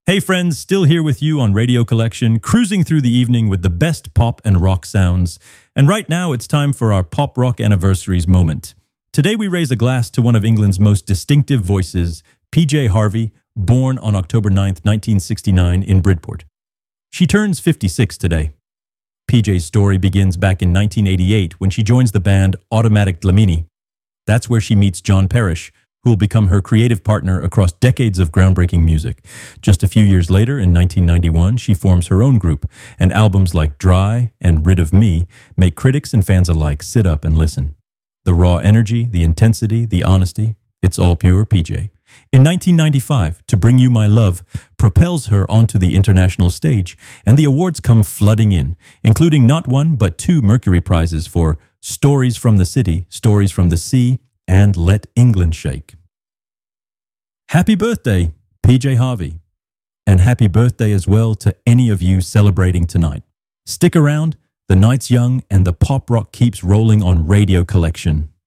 Hey friends, still here with you on Radio Collection, cruising through the evening with the best pop and rock sounds. And right now it's time for our Pop Rock Anniversaries moment. Today we raise a glass to one of England's most distinctive voices, PJ Harvey, born on October 9th, 1969 in Bridport. She turns 56 today. PJ's story begins back in 1988 when she joins the band Automatic Dlamini. That's where she meets John Parrish, who will become her creative partner across decades of groundbreaking music. Just a few years later, in 1991, she forms her own group, and albums like Dry and Rid of Me make critics and fans alike sit up and listen. The raw energy, the intensity, the honesty, it's all pure PJ. In 1995, To Bring You My Love propels her onto the international stage, and the awards come flooding in, including not one but two Mercury Prizes for Stories from the City, Stories from the Sea, and Let England Shake. Happy birthday, PJ Harvey. And happy birthday as well to any of you celebrating tonight. Stick around, the night's young and the pop rock keeps rolling on Radio Collection.